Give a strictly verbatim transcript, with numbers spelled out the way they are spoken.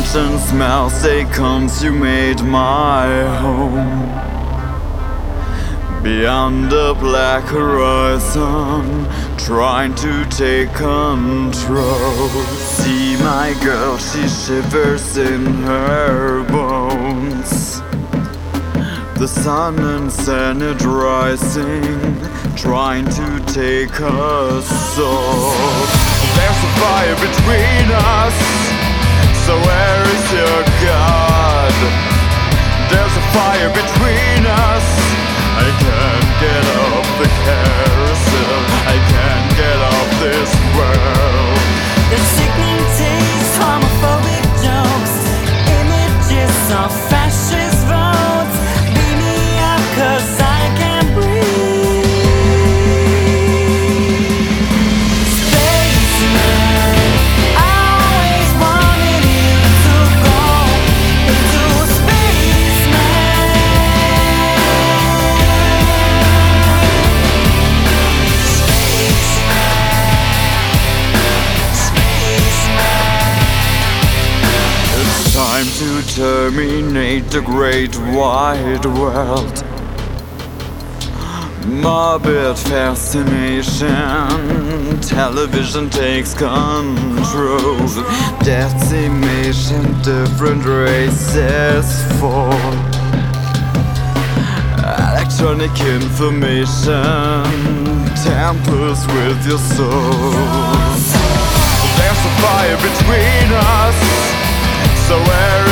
ocean smells, they consummate my home. Beyond the black horizon, trying to take control. See my girl, she shivers in her bones. The sun and Senate rising, trying to take her soul. There's a fire between us, so where is your God? There's a fire between us, I can't get off the carousel, I can't get off this world. The sickening taste, homophobic jokes, images of fascist votes. Beat me up 'cause I can't breathe. Spaceman, I always wanted you to go into spaceman. It's time to terminate the great wide world. Morbid fascination, television takes control. Decimation, different races fall. Electronic information tampers with your soul. There's a fire between us, so where